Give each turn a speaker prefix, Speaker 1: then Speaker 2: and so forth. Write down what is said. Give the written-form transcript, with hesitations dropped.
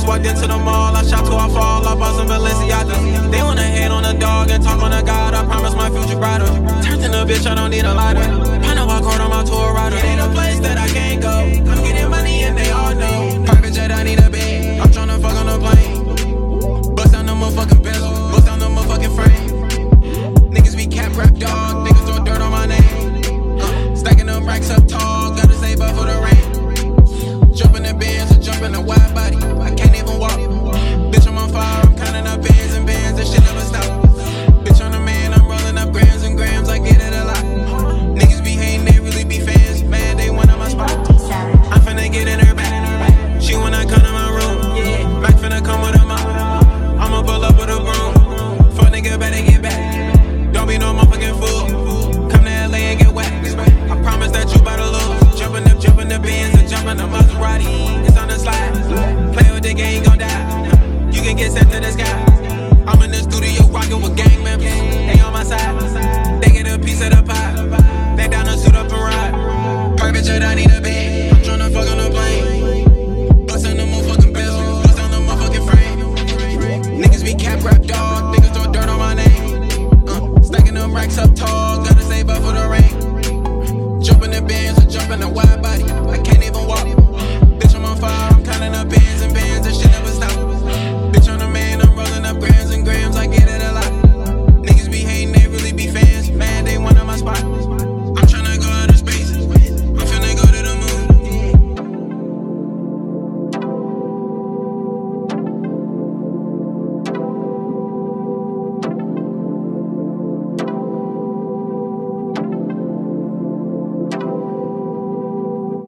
Speaker 1: walked into the mall, I shot till I fall, I bought some Balenciaga. They wanna hate on the dog and talk on the God, I promise my future brighter. Turned in a bitch, I don't need a lighter. I know I caught on my tour rider. It ain't a place that I can't go. I'm getting money